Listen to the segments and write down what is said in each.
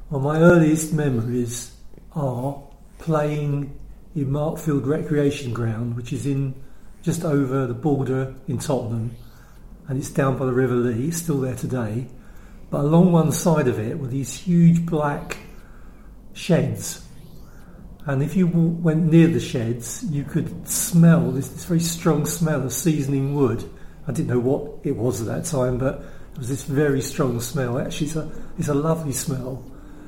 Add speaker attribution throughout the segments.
Speaker 1: Well, my earliest memories are playing in Markfield Recreation Ground, which is in just over the border in Tottenham, and it's down by the River Lee. It's still there today. But along one side of it were these huge black sheds. And if you went near the sheds, you could smell this very strong smell of seasoning wood. I didn't know what it was at that time, but it was this very strong smell. Actually, it's a lovely smell.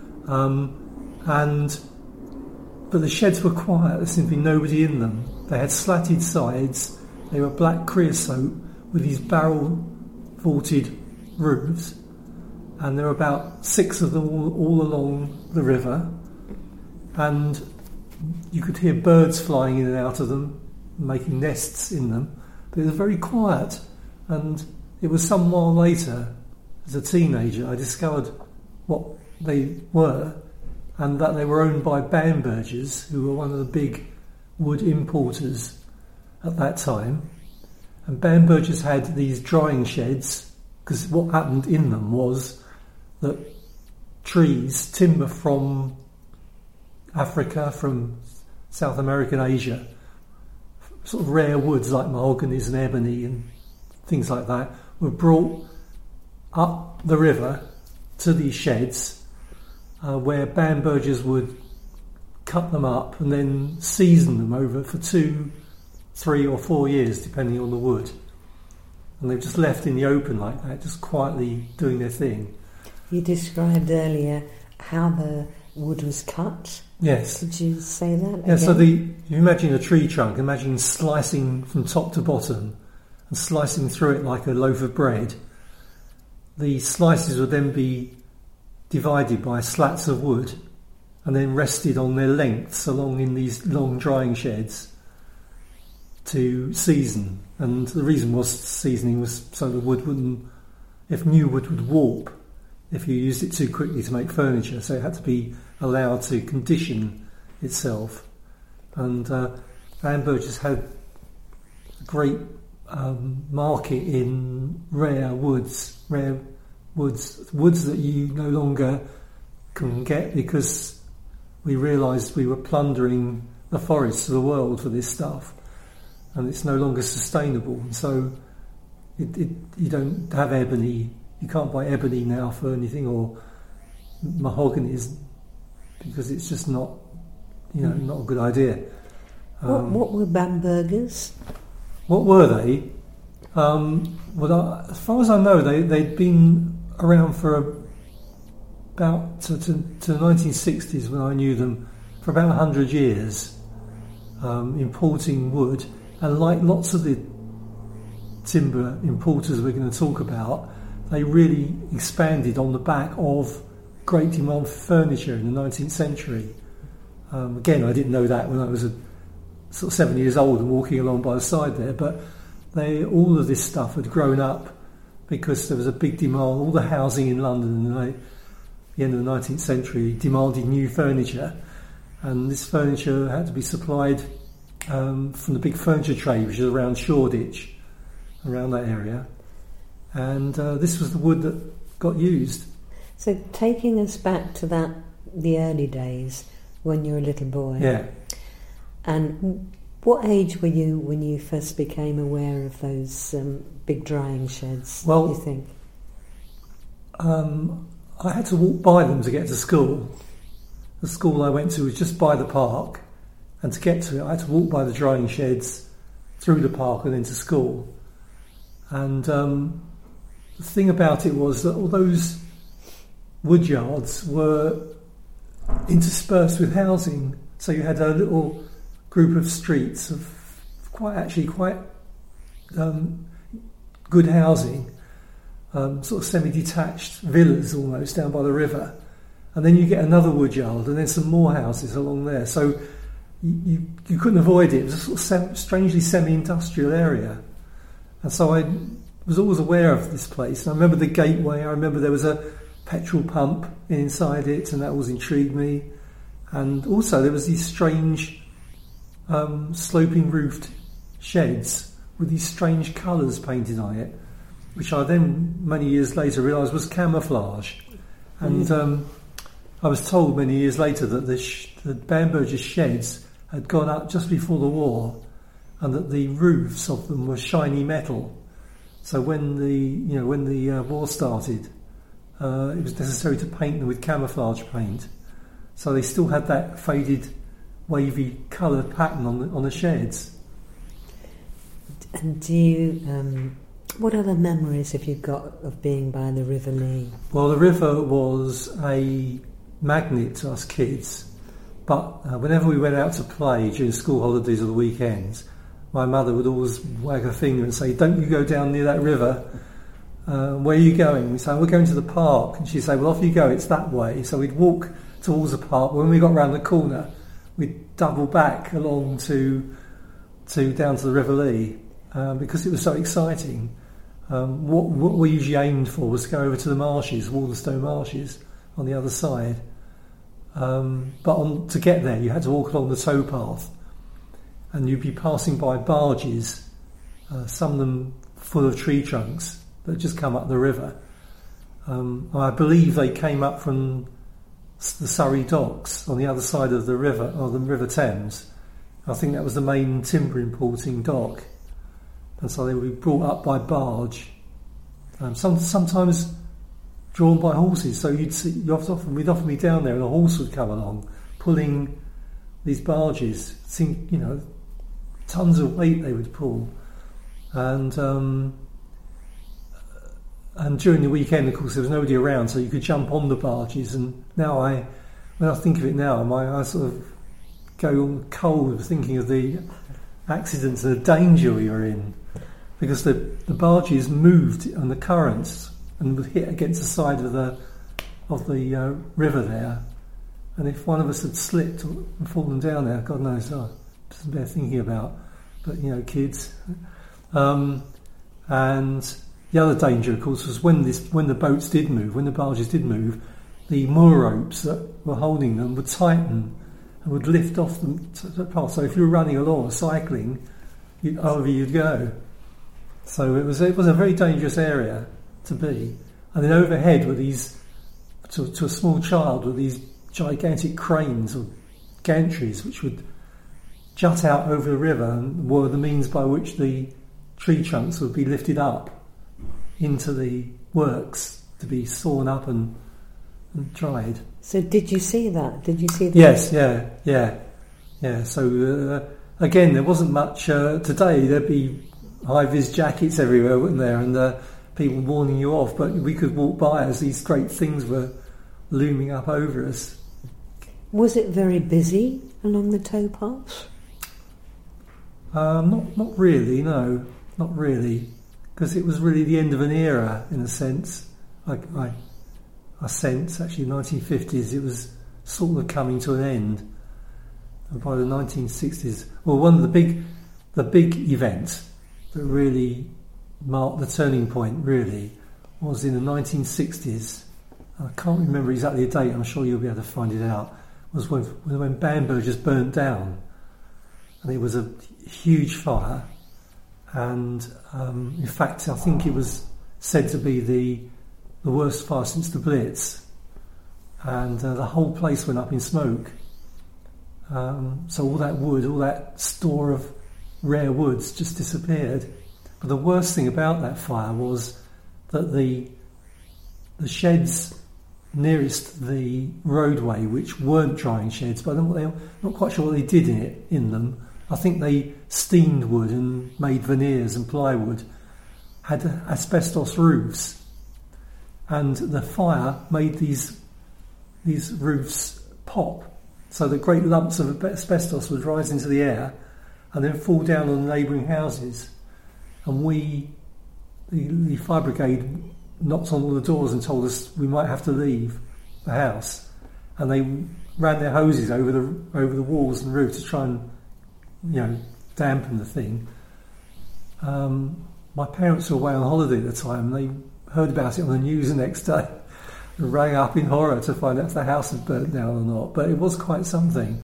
Speaker 1: But the sheds were quiet. There seemed to be nobody in them. They had slatted sides. They were black creosote with these barrel-vaulted roofs. And there were about 6 of them all along the river. And you could hear birds flying in and out of them, making nests in them. But it was very quiet. And it was some while later, as a teenager, I discovered what they were, and that they were owned by Bambergers, who were one of the big wood importers at that time. And Bambergers had these drying sheds, because what happened in them was that trees, timber from Africa, from South America and Asia, sort of rare woods like mahoganies and ebony and things like that, were brought up the river to these sheds, where Bambergers would cut them up and then season them over for 2, 3 or 4 years, depending on the wood. And they've just left in the open like that, just quietly doing their thing.
Speaker 2: You described earlier how the wood was cut.
Speaker 1: Yes.
Speaker 2: Could you say that
Speaker 1: Yeah,
Speaker 2: again?
Speaker 1: so you imagine a tree trunk, imagine slicing from top to bottom and slicing through it like a loaf of bread. The slices would then be divided by slats of wood and then rested on their lengths along in these long drying sheds to season. And the reason was seasoning was so the wood wouldn't, if new wood would warp if you used it too quickly to make furniture, so it had to be allowed to condition itself. And Bambergers had a great market in rare woods that you no longer can get because we realised we were plundering the forests of the world for this stuff, and it's no longer sustainable. And so you don't have ebony. You can't buy ebony now for anything, or mahogany, because it's just not, not a good idea.
Speaker 2: What were Bambergers?
Speaker 1: What were they? Well, as far as I know, they'd been around for about to the 1960s when I knew them, for about 100 years, importing wood. And like lots of the timber importers we're going to talk about, they really expanded on the back of great demand for furniture in the 19th century. Again, I didn't know that when I was sort of 7 years old and walking along by the side there, but all of this stuff had grown up because there was a big demand. All the housing in London in the end of the 19th century demanded new furniture, and this furniture had to be supplied from the big furniture trade, which is around Shoreditch, around that area. And this was the wood that got used.
Speaker 2: So taking us back to the early days when you were a little boy.
Speaker 1: Yeah.
Speaker 2: And what age were you when you first became aware of those big drying sheds,
Speaker 1: well,
Speaker 2: you think?
Speaker 1: I had to walk by them to get to school. The school I went to was just by the park, and to get to it I had to walk by the drying sheds, through the park and into school. And the thing about it was that all those wood yards were interspersed with housing, so you had a little group of streets of quite good housing, sort of semi-detached villas almost down by the river, and then you get another wood yard and then some more houses along there, so you couldn't avoid it. It was a sort of strangely semi-industrial area, and so I was always aware of this place. And I remember the gateway. I remember there was a petrol pump inside it, and that always intrigued me. And also there was these strange sloping roofed sheds with these strange colours painted on it, which I then many years later realised was camouflage. And I was told many years later that the Bamberger sheds had gone up just before the war, and that the roofs of them were shiny metal. So when the war started, it was necessary to paint them with camouflage paint. So they still had that faded, wavy coloured pattern on the sheds.
Speaker 2: And do you? What other memories have you got of being by the River Lee?
Speaker 1: Well, the river was a magnet to us kids, but whenever we went out to play during school holidays or the weekends, my mother would always wag her finger and say, "Don't you go down near that river. Where are you going?" We'd say, "We're going to the park." And she'd say, "Well, off you go, it's that way." So we'd walk towards the park. When we got round the corner, we'd double back along to down to the River Lee because it was so exciting. What we usually aimed for was to go over to the marshes, Waltherstowe Marshes, on the other side. But to get there, you had to walk along the towpath, and you'd be passing by barges, some of them full of tree trunks that had just come up the river. I believe they came up from the Surrey docks on the other side of the river, or the River Thames. I think that was the main timber importing dock. And so they would be brought up by barge, sometimes drawn by horses. So we'd often be down there, and a horse would come along, pulling these barges. Tons of weight they would pull, and during the weekend, of course, there was nobody around, so you could jump on the barges. And now, when I think of it now, I sort of go cold thinking of the accidents and the danger we were in. Because the barges moved on the currents and would hit against the side of the river there, and if one of us had slipped and fallen down there, God knows, doesn't bear thinking about. But kids. And the other danger, of course, was when the boats did move, when the barges did move, the moor ropes that were holding them would tighten and would lift off the path. So if you were running along or cycling, over you'd go. So it was a very dangerous area to be. And then overhead were these, to a small child, were these gigantic cranes or gantries which would jut out over the river and were the means by which the tree trunks would be lifted up into the works to be sawn up and dried.
Speaker 2: So did you see that? Did you see that?
Speaker 1: Yes, yeah. So again, there wasn't much. Today there'd be high-vis jackets everywhere, wouldn't there? And people warning you off, but we could walk by as these great things were looming up over us.
Speaker 2: Was it very busy along the towpath?
Speaker 1: Not really, no. Not really. Because it was really the end of an era, in a sense. I sense, actually, 1950s, it was sort of coming to an end. And by the 1960s, well, one of the big events that really marked the turning point, really, was in the 1960s. I can't remember exactly the date, I'm sure you'll be able to find it out, was when Bamberger just burnt down. And it was a huge fire. And in fact, I think it was said to be the worst fire since the Blitz. And the whole place went up in smoke. So all that wood, all that store of rare woods just disappeared. But the worst thing about that fire was that the sheds nearest the roadway, which weren't drying sheds, but I'm not quite sure what they did in them. I think they steamed wood and made veneers and plywood, had asbestos roofs, and the fire made these roofs pop, so that great lumps of asbestos would rise into the air and then fall down on the neighbouring houses. And the fire brigade, knocked on all the doors and told us we might have to leave the house, and they ran their hoses over the walls and roof to try and dampen the thing. My parents were away on holiday at the time. They heard about it on the news the next day and rang up in horror to find out if the house had burnt down or not. But it was quite something.